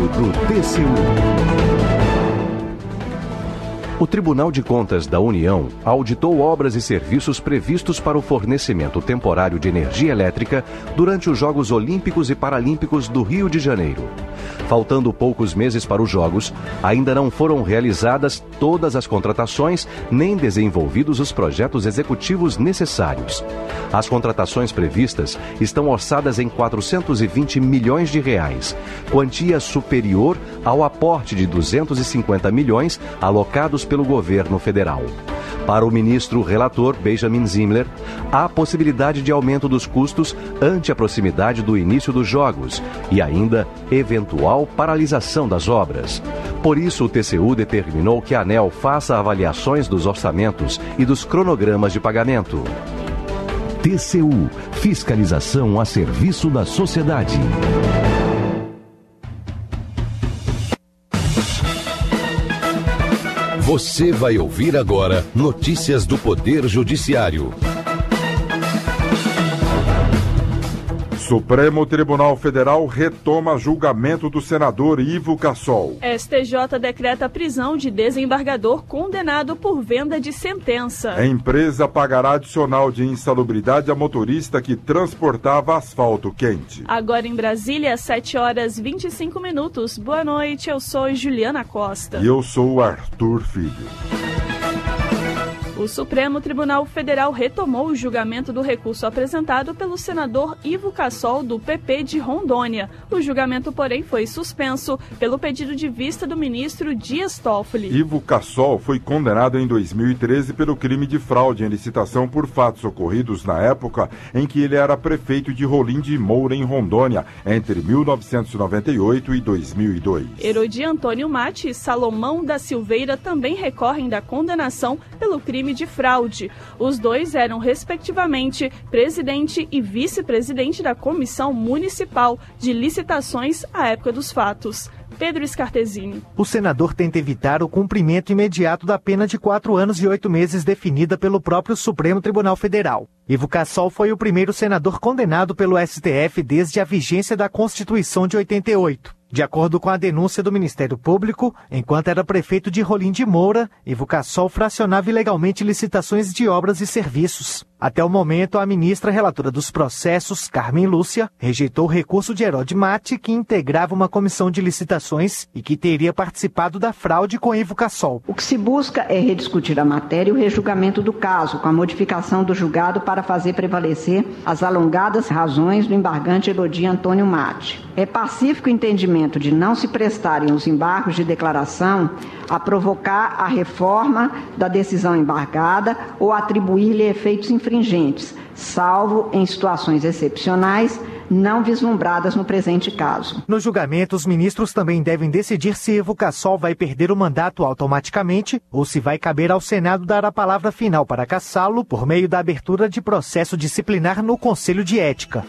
do TCU. O Tribunal de Contas da União auditou obras e serviços previstos para o fornecimento temporário de energia elétrica durante os Jogos Olímpicos e Paralímpicos do Rio de Janeiro. Faltando poucos meses para os Jogos, ainda não foram realizadas todas as contratações nem desenvolvidos os projetos executivos necessários. As contratações previstas estão orçadas em R$ 420 milhões, quantia superior ao aporte de 250 milhões alocados pelo governo federal. Para o ministro relator Benjamin Zimler, há possibilidade de aumento dos custos ante a proximidade do início dos Jogos e ainda eventual paralisação das obras. Por isso, o TCU determinou que a ANEEL faça avaliações dos orçamentos e dos cronogramas de pagamento. TCU, fiscalização a serviço da sociedade. Você vai ouvir agora notícias do Poder Judiciário. Supremo Tribunal Federal retoma julgamento do senador Ivo Cassol. STJ decreta prisão de desembargador condenado por venda de sentença. A empresa pagará adicional de insalubridade a motorista que transportava asfalto quente. Agora em Brasília, 7h25. Boa noite, eu sou Juliana Costa. E eu sou Arthur Filho. O Supremo Tribunal Federal retomou o julgamento do recurso apresentado pelo senador Ivo Cassol, do PP de Rondônia. O julgamento, porém, foi suspenso pelo pedido de vista do ministro Dias Toffoli. Ivo Cassol foi condenado em 2013 pelo crime de fraude em licitação por fatos ocorridos na época em que ele era prefeito de Rolim de Moura, em Rondônia, entre 1998 e 2002. Herodi Antônio Mate e Salomão da Silveira também recorrem da condenação pelo crime de fraude. Os dois eram, respectivamente, presidente e vice-presidente da Comissão Municipal de Licitações à época dos fatos. Pedro Scartesini. O senador tenta evitar o cumprimento imediato da pena de 4 anos e 8 meses definida pelo próprio Supremo Tribunal Federal. Ivo Cassol foi o primeiro senador condenado pelo STF desde a vigência da Constituição de 88. De acordo com a denúncia do Ministério Público, enquanto era prefeito de Rolim de Moura, Ivo Cassol fracionava ilegalmente licitações de obras e serviços. Até o momento, a ministra relatora dos processos, Carmen Lúcia, rejeitou o recurso de Herodi Mate, que integrava uma comissão de licitações e que teria participado da fraude com Ivo Cassol. O que se busca é rediscutir a matéria e o rejulgamento do caso, com a modificação do julgado para fazer prevalecer as alongadas razões do embargante Herodi Antônio Mate. É pacífico o entendimento de não se prestarem os embargos de declaração a provocar a reforma da decisão embargada ou atribuir-lhe efeitos infringentes, salvo em situações excepcionais não vislumbradas no presente caso. No julgamento, os ministros também devem decidir se Ivo Cassol vai perder o mandato automaticamente ou se vai caber ao Senado dar a palavra final para cassá-lo por meio da abertura de processo disciplinar no Conselho de Ética.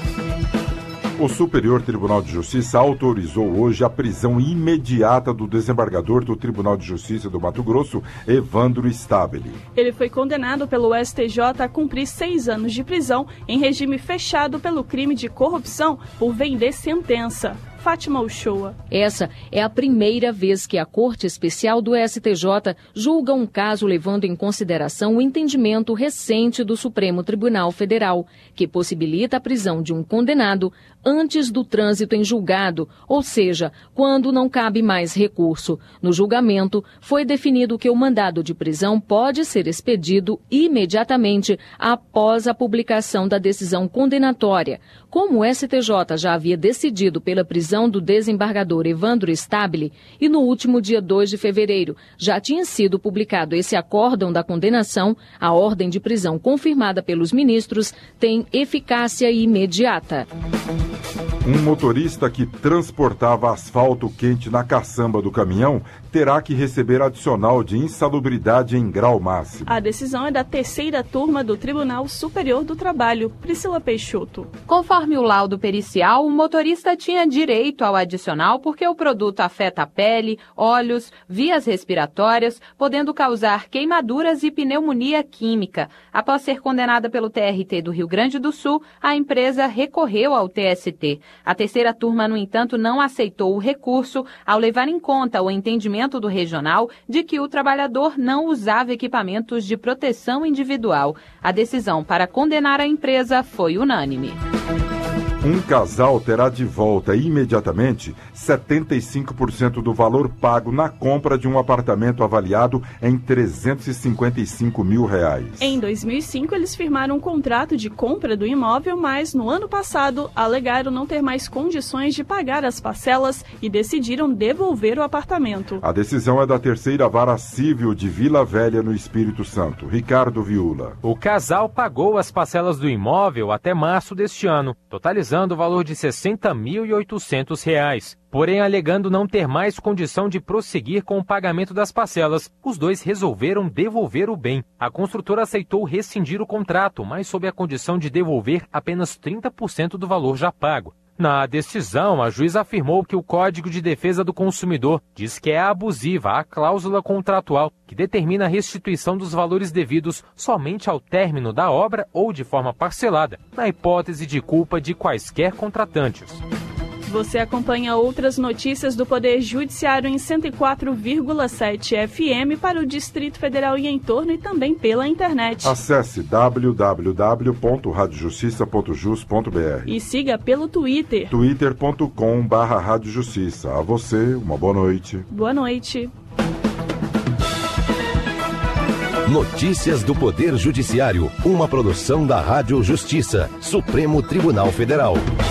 O Superior Tribunal de Justiça autorizou hoje a prisão imediata do desembargador do Tribunal de Justiça do Mato Grosso, Evandro Stabile. Ele foi condenado pelo STJ a cumprir 6 anos de prisão em regime fechado pelo crime de corrupção por vender sentença. Fátima Uchoa. Essa é a primeira vez que a Corte Especial do STJ julga um caso levando em consideração o entendimento recente do Supremo Tribunal Federal, que possibilita a prisão de um condenado antes do trânsito em julgado, ou seja, quando não cabe mais recurso. No julgamento, foi definido que o mandado de prisão pode ser expedido imediatamente após a publicação da decisão condenatória. Como o STJ já havia decidido pela prisão do desembargador Evandro Stabile e no último dia 2 de fevereiro já tinha sido publicado esse acórdão da condenação, a ordem de prisão confirmada pelos ministros tem eficácia imediata. Um motorista que transportava asfalto quente na caçamba do caminhão terá que receber adicional de insalubridade em grau máximo. A decisão é da 3ª turma do Tribunal Superior do Trabalho. Priscila Peixoto. Conforme o laudo pericial, o motorista tinha direito ao adicional porque o produto afeta a pele, olhos, vias respiratórias, podendo causar queimaduras e pneumonia química. Após ser condenada pelo TRT do Rio Grande do Sul, a empresa recorreu ao TST. A terceira turma, no entanto, não aceitou o recurso ao levar em conta o entendimento do regional de que o trabalhador não usava equipamentos de proteção individual. A decisão para condenar a empresa foi unânime. Um casal terá de volta imediatamente 75% do valor pago na compra de um apartamento avaliado em R$355 mil. Em 2005, eles firmaram um contrato de compra do imóvel, mas no ano passado alegaram não ter mais condições de pagar as parcelas e decidiram devolver o apartamento. A decisão é da terceira vara civil de Vila Velha, no Espírito Santo. Ricardo Viula. O casal pagou as parcelas do imóvel até março deste ano, totalizando o valor de R$ 60.800. Porém, alegando não ter mais condição de prosseguir com o pagamento das parcelas, os dois resolveram devolver o bem. A construtora aceitou rescindir o contrato, mas sob a condição de devolver apenas 30% do valor já pago. Na decisão, a juíza afirmou que o Código de Defesa do Consumidor diz que é abusiva a cláusula contratual que determina a restituição dos valores devidos somente ao término da obra ou de forma parcelada, na hipótese de culpa de quaisquer contratantes. Você acompanha outras notícias do Poder Judiciário em 104,7 FM para o Distrito Federal e em torno e também pela internet. Acesse www.radiojustiça.jus.br e siga pelo Twitter. twitter.com/radiojustiça. A você, uma boa noite. Boa noite. Notícias do Poder Judiciário, uma produção da Rádio Justiça, Supremo Tribunal Federal.